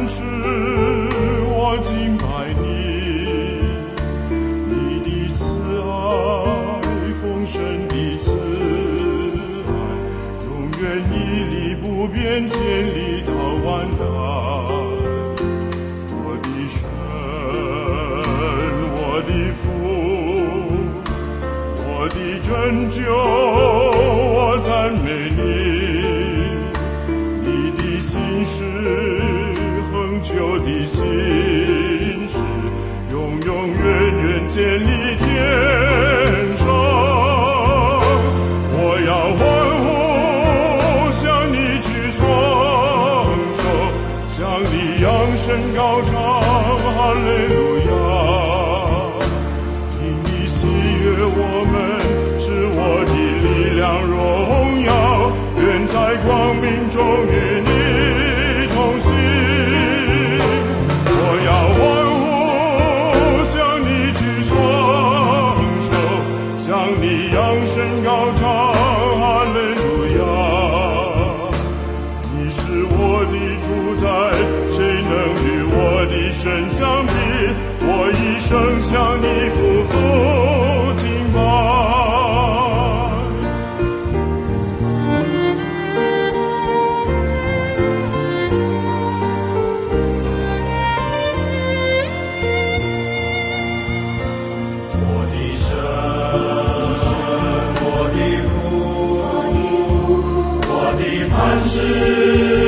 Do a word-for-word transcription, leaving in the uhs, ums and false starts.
磐石，我敬拜你，你的慈爱，丰盛的慈爱，永远屹立不变，建立到万代。我的神，我的父，我的拯救，我赞美你，你的心事，恒久的心事，永永远远建立天上。我要欢呼，向你举双手，向你扬声高唱，哈利路亚。因你喜悦我们，是我的力量荣耀，愿在光明中与你同行。我要欢呼，向你举双手，向你扬声高唱，哈利路亚。你是我的主宰，谁能与我的神相比？我一生向你匍匐敬拜。我的神，我的父，我的磐石。